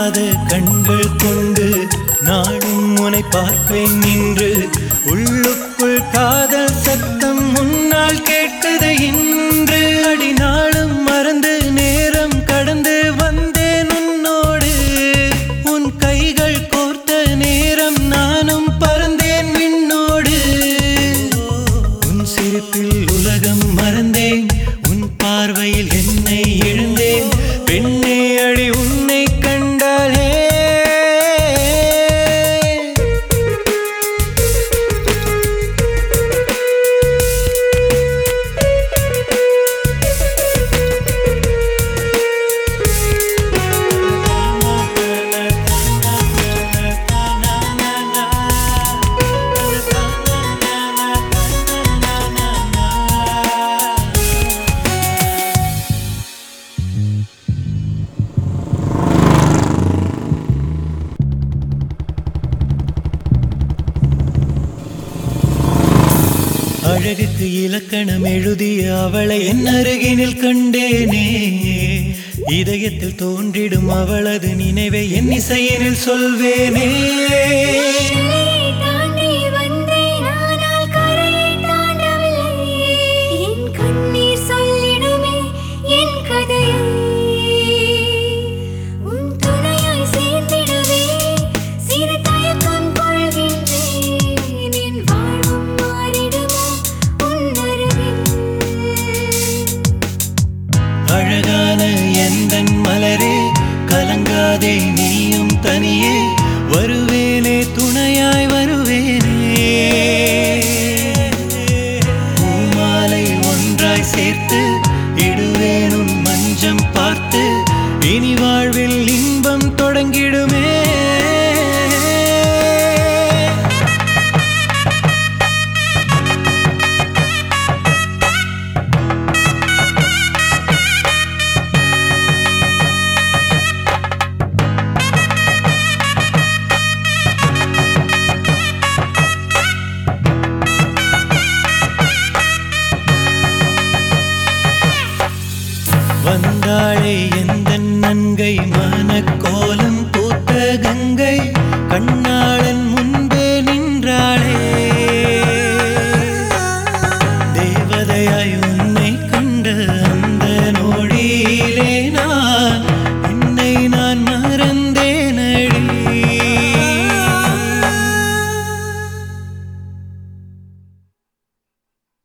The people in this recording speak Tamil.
கண்கள் கொண்டு நானும் உன்னை பார்ப்பேன் நின்று உள்ளுக்குள் காதல் சத்தம் முன்னால் கேட்குது இன்று அடி நாளும் மறந்து நேரம் கடந்து வந்தேன் உன்னோடு உன் கைகள் கோர்த்த நேரம் நானும் பறந்தேன் விண்ணோடு உன் சிரிப்பில் உலகம் மறந்தேன் உன் பார்வையில் என்னை எழுந்தேன் பெண்ணே அடி உன்னை கண்டாலே அழகுக்கு இலக்கணம் எழுதிய அவளை என் அருகினில் கண்டேனே இதயத்தில் தோன்றிடும் அவளது நினைவை என் இசையினில் சொல்வேனே அழகான எந்தன் மலரே கலங்காதே நீயும் தனியே வருவேனே துணையாய் வருவேனே பூமாலை ஒன்றாய் சேர்த்து இடுவேன் உன் மஞ்சம் பார்த்து இனி வாழ்வில் இன்பம் தொடங்கிடுமே வந்தாளே எந்தன் நங்கை மனக்கோலம் பூத்த கங்கை கண்ணாளன் முன்பே நின்றாள்